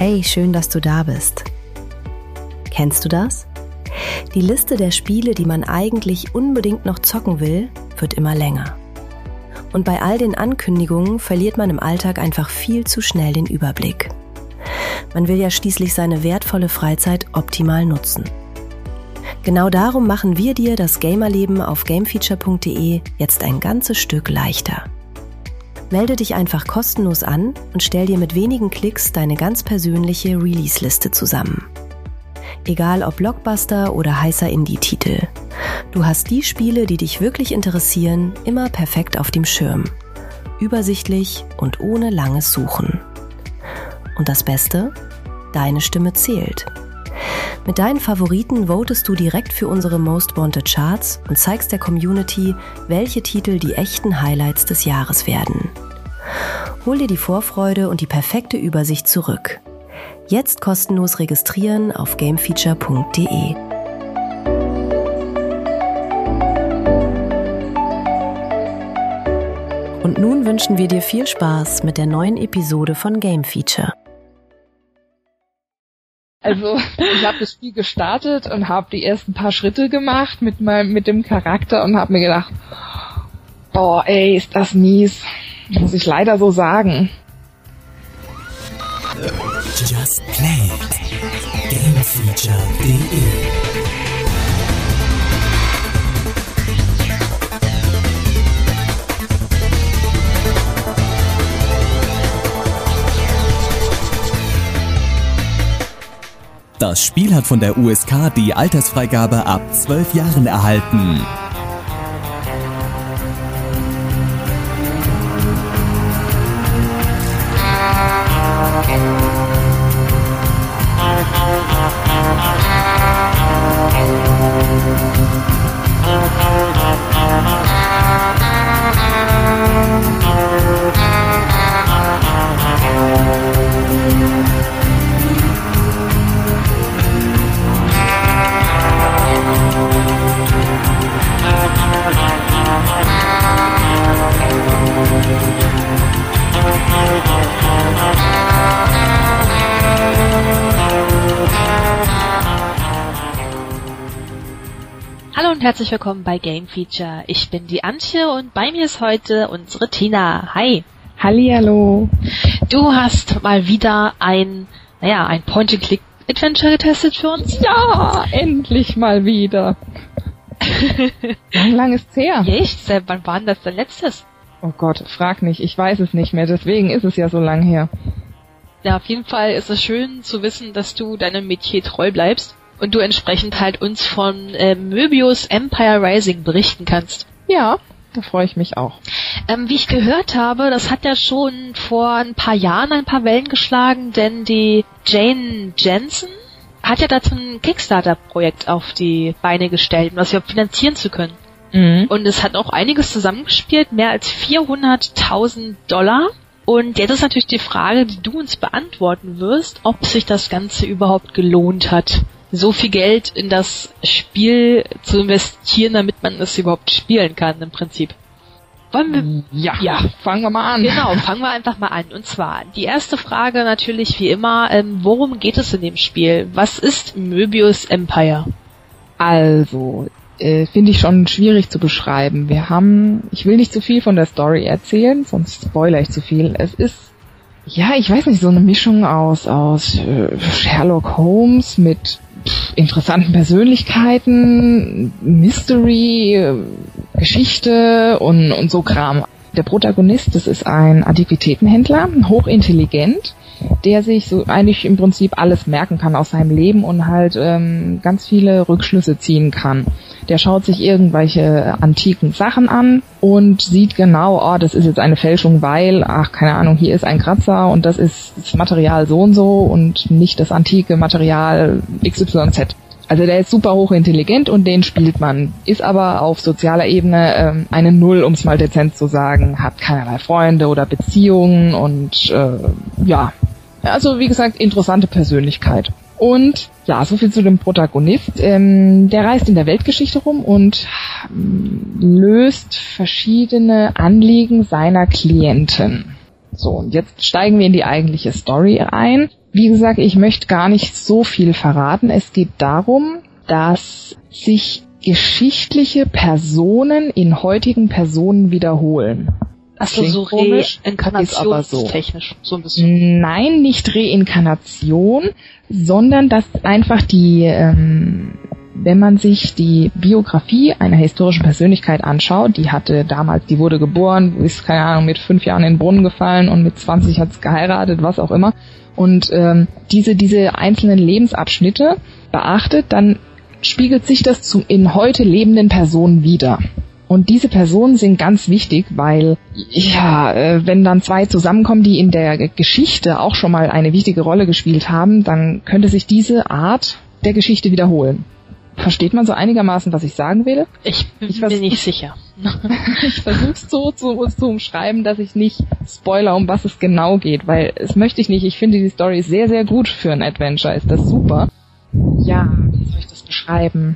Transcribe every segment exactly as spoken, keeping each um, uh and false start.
Hey, schön, dass du da bist. Kennst du das? Die Liste der Spiele, die man eigentlich unbedingt noch zocken will, wird immer länger. Und bei all den Ankündigungen verliert man im Alltag einfach viel zu schnell den Überblick. Man will ja schließlich seine wertvolle Freizeit optimal nutzen. Genau darum machen wir dir das Gamerleben auf gamefeature punkt de jetzt ein ganzes Stück leichter. Melde dich einfach kostenlos an und stell dir mit wenigen Klicks deine ganz persönliche Release-Liste zusammen. Egal ob Blockbuster oder heißer Indie-Titel. Du hast die Spiele, die dich wirklich interessieren, immer perfekt auf dem Schirm. Übersichtlich und ohne langes Suchen. Und das Beste? Deine Stimme zählt. Mit deinen Favoriten votest du direkt für unsere Most Wanted Charts und zeigst der Community, welche Titel die echten Highlights des Jahres werden. Hol dir die Vorfreude und die perfekte Übersicht zurück. Jetzt kostenlos registrieren auf gamefeature punkt de. Und nun wünschen wir dir viel Spaß mit der neuen Episode von Game Feature. Also ich habe das Spiel gestartet und habe die ersten paar Schritte gemacht mit meinem mit dem Charakter und habe mir gedacht, boah, ey, ist das mies. Muss ich leider so sagen. Just Play. gamefeature punkt de Das Spiel hat von der U S K die Altersfreigabe ab zwölf Jahren erhalten. Herzlich willkommen bei Game Feature. Ich bin die Antje und bei mir ist heute unsere Tina. Hi. Hallihallo. Du hast mal wieder ein, naja, ein Point-and-Click-Adventure getestet für uns? Ja, endlich mal wieder. Lang, lang ist's her. Echt? Seit wann war denn das dein letztes? Oh Gott, frag nicht. Ich weiß es nicht mehr. Deswegen ist es ja so lang her. Ja, auf jeden Fall ist es schön zu wissen, dass du deinem Metier treu bleibst. Und du entsprechend halt uns von äh, Möbius Empire Rising berichten kannst. Ja, da freue ich mich auch. Ähm, wie ich gehört habe, das hat ja schon vor ein paar Jahren ein paar Wellen geschlagen, denn die Jane Jensen hat ja dazu ein Kickstarter-Projekt auf die Beine gestellt, um das überhaupt finanzieren zu können. Mhm. Und es hat auch einiges zusammengespielt, mehr als vierhunderttausend Dollar. Und jetzt ist natürlich die Frage, die du uns beantworten wirst, ob sich das Ganze überhaupt gelohnt hat, so viel Geld in das Spiel zu investieren, damit man es überhaupt spielen kann, im Prinzip. Wollen wir? Ja, ja, fangen wir mal an. Genau, fangen wir einfach mal an. Und zwar, die erste Frage natürlich wie immer, ähm, worum geht es in dem Spiel? Was ist Möbius Empire? Also, äh, finde ich schon schwierig zu beschreiben. Wir haben, ich will nicht zu viel von der Story erzählen, sonst spoilere ich zu viel. Es ist, ja, ich weiß nicht, so eine Mischung aus, aus äh, Sherlock Holmes mit interessanten Persönlichkeiten, Mystery, Geschichte und, und so Kram. Der Protagonist, das ist ein Antiquitätenhändler, hochintelligent, der sich so eigentlich im Prinzip alles merken kann aus seinem Leben und halt ähm, ganz viele Rückschlüsse ziehen kann. Der schaut sich irgendwelche antiken Sachen an und sieht genau, oh, das ist jetzt eine Fälschung, weil, ach, keine Ahnung, hier ist ein Kratzer und das ist das Material so und so und nicht das antike Material X Y Z. Also der ist super hochintelligent und den spielt man, ist aber auf sozialer Ebene ähm, eine Null, um es mal dezent zu sagen, hat keinerlei Freunde oder Beziehungen und äh, ja, also wie gesagt, interessante Persönlichkeit. Und ja, so viel zu dem Protagonist. Ähm, der reist in der Weltgeschichte rum und ähm, löst verschiedene Anliegen seiner Klienten. So, und jetzt steigen wir in die eigentliche Story ein. Wie gesagt, ich möchte gar nicht so viel verraten. Es geht darum, dass sich geschichtliche Personen in heutigen Personen wiederholen. Achso, so reinkarnationstechnisch, so ein bisschen. Nein, nicht Reinkarnation, sondern dass einfach die, ähm, wenn man sich die Biografie einer historischen Persönlichkeit anschaut, die hatte damals, die wurde geboren, ist, keine Ahnung, mit fünf Jahren in den Brunnen gefallen und mit zwanzig hat es geheiratet, was auch immer. Und ähm, diese, diese einzelnen Lebensabschnitte beachtet, dann spiegelt sich das zu in heute lebenden Personen wider. Und diese Personen sind ganz wichtig, weil, ja, äh, wenn dann zwei zusammenkommen, die in der Geschichte auch schon mal eine wichtige Rolle gespielt haben, dann könnte sich diese Art der Geschichte wiederholen. Versteht man so einigermaßen, was ich sagen will? Ich bin ich mir nicht sicher. Ich versuche es so zu, zu umschreiben, dass ich nicht spoiler, um was es genau geht, weil es möchte ich nicht. Ich finde die Story sehr, sehr gut für ein Adventure. Ist das super? Ja, wie soll ich das beschreiben?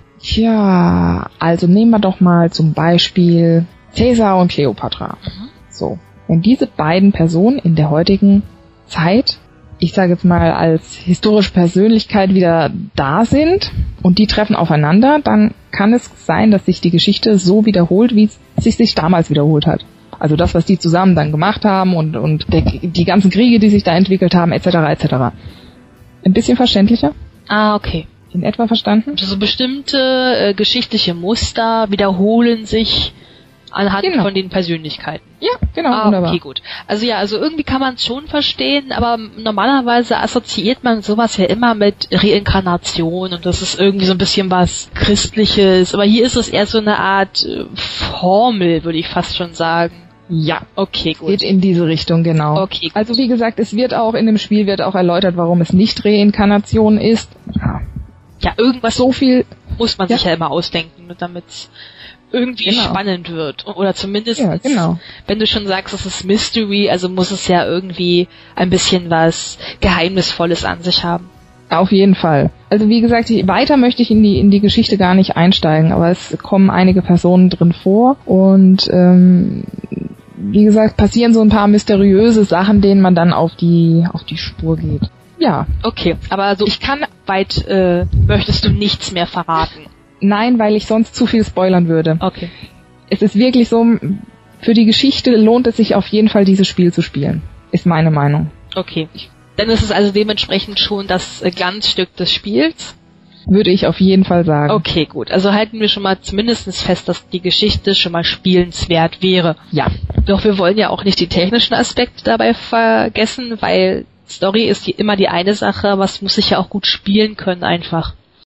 Tja, also nehmen wir doch mal zum Beispiel Caesar und Kleopatra. Mhm. So, wenn diese beiden Personen in der heutigen Zeit, ich sage jetzt mal als historische Persönlichkeit wieder da sind und die treffen aufeinander, dann kann es sein, dass sich die Geschichte so wiederholt, wie es sich, sich damals wiederholt hat. Also das, was die zusammen dann gemacht haben und, und der, die ganzen Kriege, die sich da entwickelt haben, et cetera et cetera. Ein bisschen verständlicher? Ah, okay. In etwa verstanden? Also bestimmte äh, geschichtliche Muster wiederholen sich anhand genau. von den Persönlichkeiten. Ja, genau, ah, wunderbar. Okay, gut. Also ja, also irgendwie kann man es schon verstehen, aber normalerweise assoziiert man sowas ja immer mit Reinkarnation und das ist irgendwie so ein bisschen was Christliches. Aber hier ist es eher so eine Art äh, Formel, würde ich fast schon sagen. Ja, okay, gut. Geht in diese Richtung, genau. Okay, gut. Also wie gesagt, es wird auch in dem Spiel wird auch erläutert, warum es nicht Reinkarnation ist. Ja, ja irgendwas so viel muss man ja. sich ja immer ausdenken, damit es irgendwie genau. spannend wird. Oder zumindest, ja, genau. wenn du schon sagst, es ist Mystery, also muss es ja irgendwie ein bisschen was Geheimnisvolles an sich haben. Auf jeden Fall. Also wie gesagt, weiter möchte ich in die in die Geschichte gar nicht einsteigen, aber es kommen einige Personen drin vor und ähm, wie gesagt, passieren so ein paar mysteriöse Sachen, denen man dann auf die auf die Spur geht. Ja. Okay, aber also ich kann weit äh, möchtest du nichts mehr verraten? Nein, weil ich sonst zu viel spoilern würde. Okay. Es ist wirklich so, für die Geschichte lohnt es sich auf jeden Fall, dieses Spiel zu spielen. Ist meine Meinung. Okay. Dann ist es also dementsprechend schon das Glanzstück des Spiels? Würde ich auf jeden Fall sagen. Okay, gut. Also halten wir schon mal zumindest fest, dass die Geschichte schon mal spielenswert wäre. Ja. Doch wir wollen ja auch nicht die technischen Aspekte dabei vergessen, weil Story ist die, immer die eine Sache, aber es muss sich ja auch gut spielen können einfach.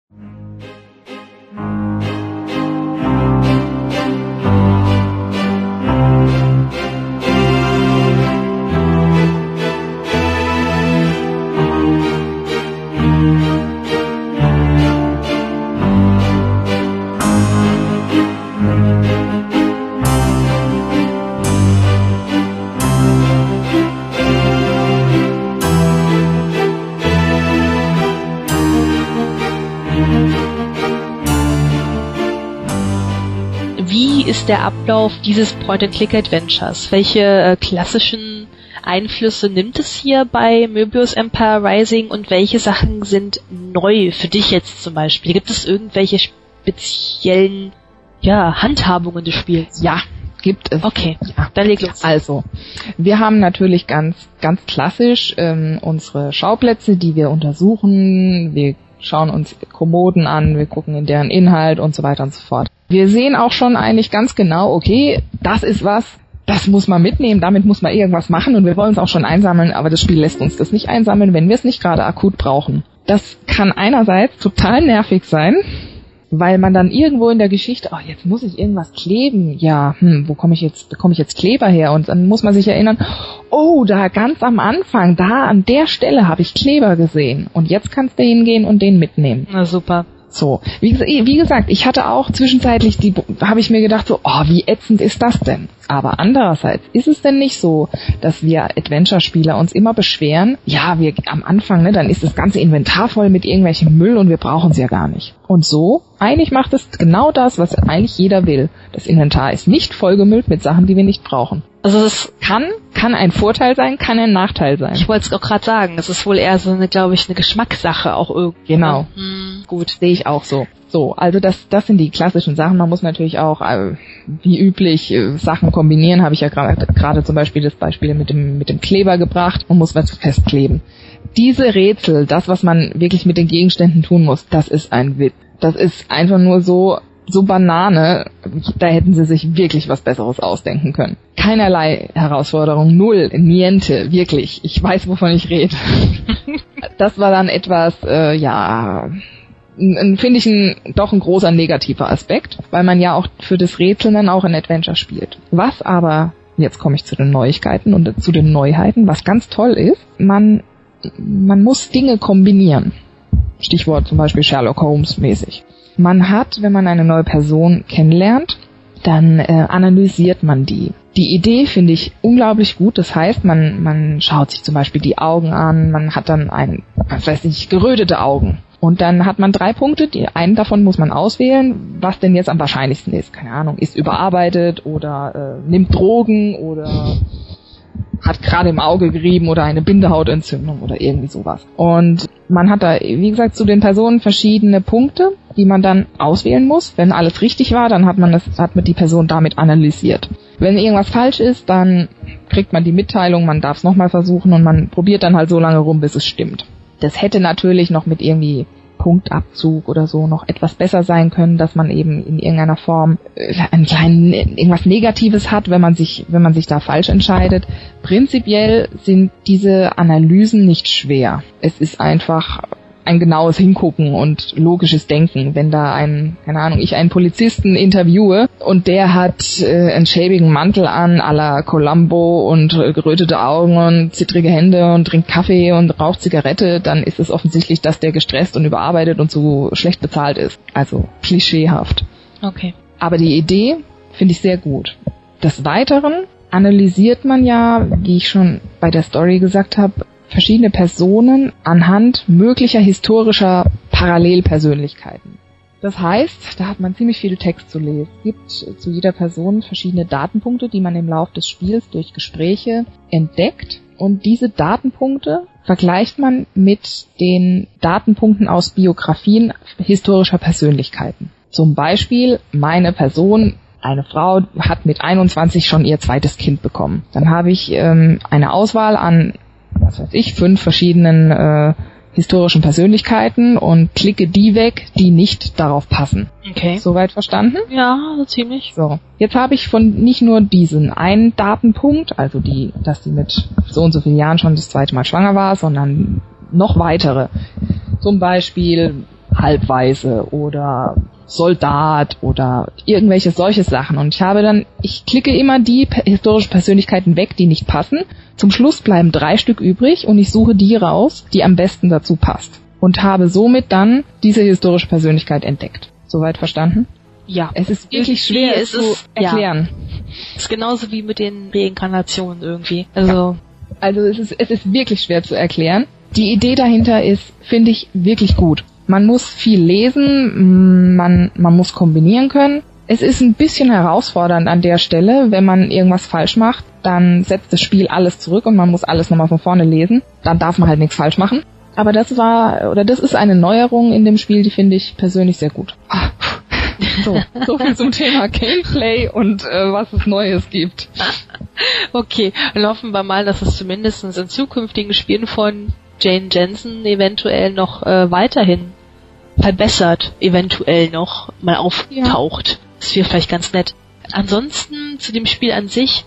Ist der Ablauf dieses Point-and-Click-Adventures? Welche äh, klassischen Einflüsse nimmt es hier bei Möbius Empire Rising und welche Sachen sind neu für dich jetzt zum Beispiel? Gibt es irgendwelche speziellen ja, Handhabungen des Spiels? Ja, gibt es. Okay, ja, dann leg los. Also, wir haben natürlich ganz, ganz klassisch ähm, unsere Schauplätze, die wir untersuchen. Wir schauen uns Kommoden an, wir gucken in deren Inhalt und so weiter und so fort. Wir sehen auch schon eigentlich ganz genau, okay, das ist was, das muss man mitnehmen, damit muss man irgendwas machen und wir wollen es auch schon einsammeln, aber das Spiel lässt uns das nicht einsammeln, wenn wir es nicht gerade akut brauchen. Das kann einerseits total nervig sein, weil man dann irgendwo in der Geschichte, oh, jetzt muss ich irgendwas kleben, ja, hm, wo komme ich jetzt, bekomme ich jetzt Kleber her? Und dann muss man sich erinnern, oh, da ganz am Anfang, da an der Stelle habe ich Kleber gesehen und jetzt kannst du hingehen und den mitnehmen. Na super. So, wie, wie gesagt, ich hatte auch zwischenzeitlich, die habe ich mir gedacht, so, oh, wie ätzend ist das denn? Aber andererseits ist es denn nicht so, dass wir Adventure-Spieler uns immer beschweren, ja, wir am Anfang, ne, dann ist das ganze Inventar voll mit irgendwelchem Müll und wir brauchen es ja gar nicht. Und so, eigentlich macht es genau das, was eigentlich jeder will. Das Inventar ist nicht vollgemüllt mit Sachen, die wir nicht brauchen. Also es Kann, kann ein Vorteil sein, kann ein Nachteil sein. Ich wollte es auch gerade sagen, es ist wohl eher so eine, glaube ich, eine Geschmackssache auch irgendwie. Genau. Hm, Gut, sehe ich auch so. So, also das, das sind die klassischen Sachen. Man muss natürlich auch, äh, wie üblich, äh, Sachen kombinieren. Habe ich ja gerade gerade zum Beispiel das Beispiel mit dem mit dem Kleber gebracht. Man muss was festkleben. Diese Rätsel, das, was man wirklich mit den Gegenständen tun muss, das ist ein Witz. Das ist einfach nur so so Banane. Da hätten sie sich wirklich was Besseres ausdenken können. Keinerlei Herausforderung, null, niente, wirklich. Ich weiß, wovon ich rede. Das war dann etwas, äh, ja, finde ich ein, doch ein großer negativer Aspekt, weil man ja auch für das Rätseln dann auch ein Adventure spielt. Was aber, jetzt komme ich zu den Neuigkeiten und zu den Neuheiten, was ganz toll ist, man, man muss Dinge kombinieren. Stichwort zum Beispiel Sherlock Holmes mäßig. Man hat, wenn man eine neue Person kennenlernt, dann äh, analysiert man die. Die Idee finde ich unglaublich gut. Das heißt, man, man schaut sich zum Beispiel die Augen an, man hat dann ein, was weiß ich, gerötete Augen. Und dann hat man drei Punkte, die einen davon muss man auswählen, was denn jetzt am wahrscheinlichsten ist. Keine Ahnung, ist überarbeitet oder äh, nimmt Drogen oder hat gerade im Auge gerieben oder eine Bindehautentzündung oder irgendwie sowas. Und man hat da, wie gesagt, zu den Personen verschiedene Punkte, die man dann auswählen muss. Wenn alles richtig war, dann hat man das, hat man die Person damit analysiert. Wenn irgendwas falsch ist, dann kriegt man die Mitteilung, man darf es nochmal versuchen und man probiert dann halt so lange rum, bis es stimmt. Das hätte natürlich noch mit irgendwie Punktabzug oder so noch etwas besser sein können, dass man eben in irgendeiner Form einen kleinen, irgendwas Negatives hat, wenn man sich, wenn man sich da falsch entscheidet. Prinzipiell sind diese Analysen nicht schwer. Es ist einfach ein genaues Hingucken und logisches Denken. Wenn da ein, keine Ahnung, ich einen Polizisten interviewe und der hat äh, einen schäbigen Mantel an à la Columbo und äh, gerötete Augen und zittrige Hände und trinkt Kaffee und raucht Zigarette, dann ist es offensichtlich, dass der gestresst und überarbeitet und zu schlecht bezahlt ist. Also klischeehaft. okay. Aber die Idee finde ich sehr gut. Des Weiteren analysiert man ja, wie ich schon bei der Story gesagt habe, verschiedene Personen anhand möglicher historischer Parallelpersönlichkeiten. Das heißt, da hat man ziemlich viel Text zu lesen. Es gibt zu jeder Person verschiedene Datenpunkte, die man im Laufe des Spiels durch Gespräche entdeckt. Und diese Datenpunkte vergleicht man mit den Datenpunkten aus Biografien historischer Persönlichkeiten. Zum Beispiel, meine Person, eine Frau, hat mit einundzwanzig schon ihr zweites Kind bekommen. Dann habe ich ähm, eine Auswahl an, was weiß ich, fünf verschiedenen äh, historischen Persönlichkeiten und klicke die weg, die nicht darauf passen. Okay. Soweit verstanden? Ja, so ziemlich. So. Jetzt habe ich von nicht nur diesen einen Datenpunkt, also die, dass sie mit so und so vielen Jahren schon das zweite Mal schwanger war, sondern noch weitere. Zum Beispiel Halbwaise oder Soldat oder irgendwelche solche Sachen. Und ich habe dann, ich klicke immer die historischen Persönlichkeiten weg, die nicht passen. Zum Schluss bleiben drei Stück übrig und ich suche die raus, die am besten dazu passt. Und habe somit dann diese historische Persönlichkeit entdeckt. Soweit verstanden? Ja. Es ist wirklich schwer, es zu erklären. Es ist genauso wie mit den Reinkarnationen irgendwie. Also, Also es ist, es ist wirklich schwer zu erklären. Die Idee dahinter ist, finde ich, wirklich gut. Man muss viel lesen, man, man muss kombinieren können. Es ist ein bisschen herausfordernd an der Stelle, wenn man irgendwas falsch macht, dann setzt das Spiel alles zurück und man muss alles nochmal von vorne lesen. Dann darf man halt nichts falsch machen. Aber das war, oder das ist eine Neuerung in dem Spiel, die finde ich persönlich sehr gut. Ah, so, so viel zum Thema Gameplay und äh, was es Neues gibt. okay, dann hoffen wir mal, dass es zumindest in zukünftigen Spielen von Jane Jensen eventuell noch äh, weiterhin verbessert, eventuell noch mal auftaucht. Ja. Das wäre vielleicht ganz nett. Ansonsten zu dem Spiel an sich.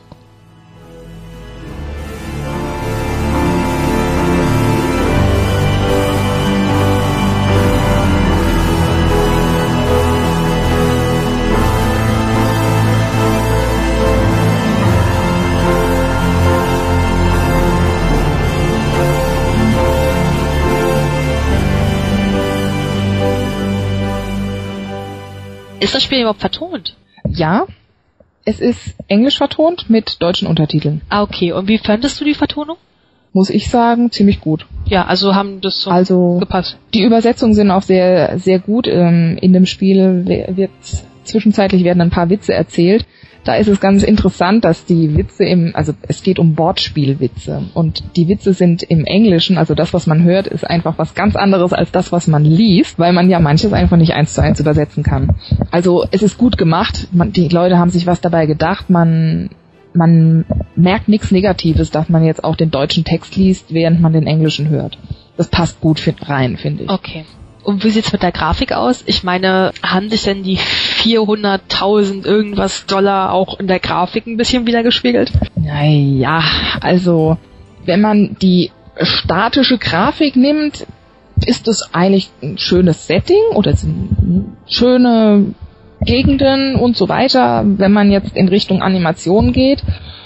Ist das Spiel überhaupt vertont? Ja, Es ist englisch vertont mit deutschen Untertiteln. Ah, okay. Und wie fandest du die Vertonung? Muss ich sagen, ziemlich gut. Ja, also haben das so also gepasst. Die Übersetzungen sind auch sehr, sehr gut. In dem Spiel wird zwischenzeitlich werden ein paar Witze erzählt. Da ist es ganz interessant, dass die Witze im, also es geht um Wortspielwitze und die Witze sind im Englischen, also das, was man hört, ist einfach was ganz anderes als das, was man liest, weil man ja manches einfach nicht eins zu eins übersetzen kann. Also es ist gut gemacht, man, die Leute haben sich was dabei gedacht, man man merkt nichts Negatives, dass man jetzt auch den deutschen Text liest, während man den englischen hört. Das passt gut rein, finde ich. Okay. Und wie sieht's mit der Grafik aus? Ich meine, haben sich denn die vierhunderttausend irgendwas Dollar auch in der Grafik ein bisschen wiedergespiegelt? Naja, also wenn man die statische Grafik nimmt, ist es eigentlich ein schönes Setting oder sind schöne Gegenden und so weiter. Wenn man jetzt in Richtung Animation geht,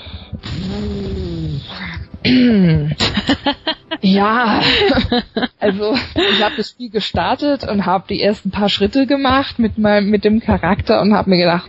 ja, also ich habe das Spiel gestartet und habe die ersten paar Schritte gemacht mit meinem mit dem Charakter und habe mir gedacht,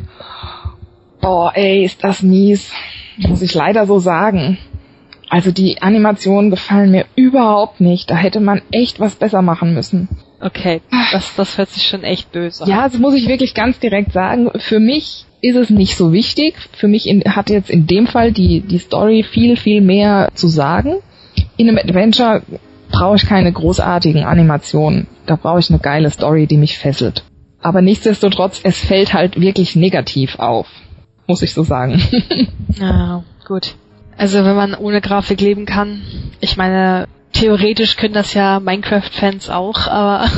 boah, ey, ist das mies, muss ich leider so sagen. Also die Animationen gefallen mir überhaupt nicht. Da hätte man echt was besser machen müssen. Okay, das, das hört sich schon echt böse an. Ja, das muss ich wirklich ganz direkt sagen. Für mich ist es nicht so wichtig. Für mich in, hat jetzt in dem Fall die, die Story viel, viel mehr zu sagen. In einem Adventure brauche ich keine großartigen Animationen. Da brauche ich eine geile Story, die mich fesselt. Aber nichtsdestotrotz, es fällt halt wirklich negativ auf. Muss ich so sagen. Ja, gut. Also wenn man ohne Grafik leben kann, ich meine, theoretisch können das ja Minecraft-Fans auch, aber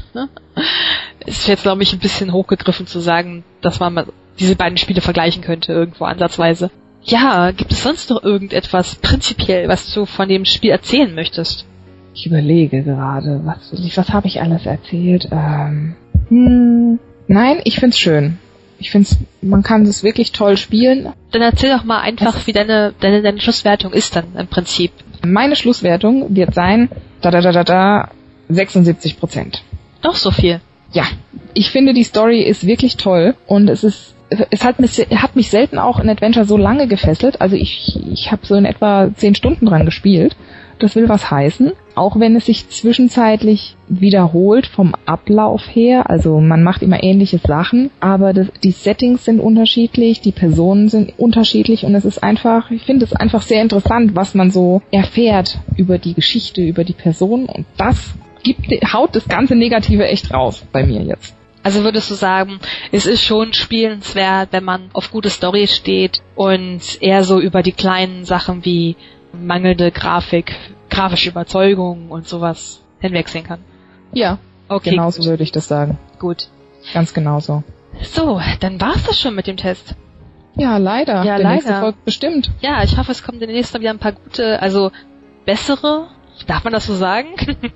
es ist jetzt, glaube ich, ein bisschen hochgegriffen zu sagen, dass man mal diese beiden Spiele vergleichen könnte, irgendwo ansatzweise. Ja, gibt es sonst noch irgendetwas prinzipiell, was du von dem Spiel erzählen möchtest? Ich überlege gerade, was will ich, was habe ich alles erzählt? Ähm, hm, nein, ich find's schön. Ich find's, man kann es wirklich toll spielen. Dann erzähl doch mal einfach, was? wie deine, deine, deine Schlusswertung ist dann im Prinzip. Meine Schlusswertung wird sein, da da da da da, sechsundsiebzig Prozent. Doch so viel? Ja. Ich finde, die Story ist wirklich toll und es ist, es hat mich, hat mich selten auch in Adventure so lange gefesselt. Also ich, ich habe so in etwa zehn Stunden dran gespielt. Das will was heißen. Auch wenn es sich zwischenzeitlich wiederholt vom Ablauf her. Also man macht immer ähnliche Sachen, aber das, die Settings sind unterschiedlich, die Personen sind unterschiedlich und es ist einfach, ich finde es einfach sehr interessant, was man so erfährt über die Geschichte, über die Person und das gibt, haut das ganze Negative echt raus bei mir jetzt. Also würdest du sagen, es ist schon spielenswert, wenn man auf gute Story steht und eher so über die kleinen Sachen wie mangelnde Grafik, grafische Überzeugung und sowas hinwegsehen kann? Ja, okay, genauso würde ich das sagen. Gut. Ganz genauso. So, dann war's das schon mit dem Test. Ja, leider. Ja, Der leider. nächste folgt bestimmt. Ja, ich hoffe, es kommen demnächst mal wieder ein paar gute, also bessere, darf man das so sagen?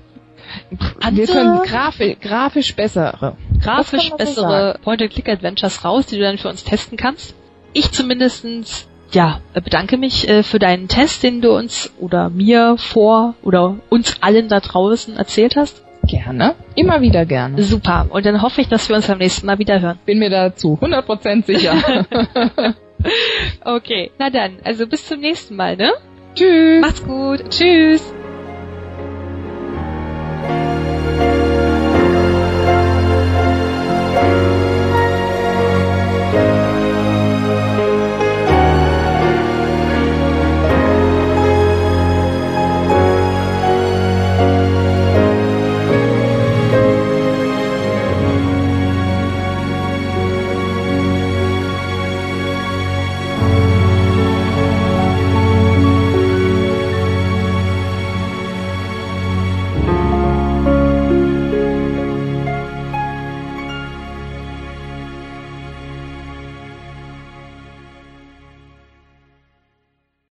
Wir können grafisch, grafisch bessere. Grafisch bessere so Point-and-Click-Adventures raus, die du dann für uns testen kannst. Ich zumindestens ja, bedanke mich äh, für deinen Test, den du uns oder mir vor oder uns allen da draußen erzählt hast. Gerne. Immer wieder gerne. Super. Und dann hoffe ich, dass wir uns beim nächsten Mal wieder hören. Bin mir dazu hundert Prozent sicher. Okay. Na dann, also bis zum nächsten Mal, ne? Tschüss. Macht's gut. Tschüss.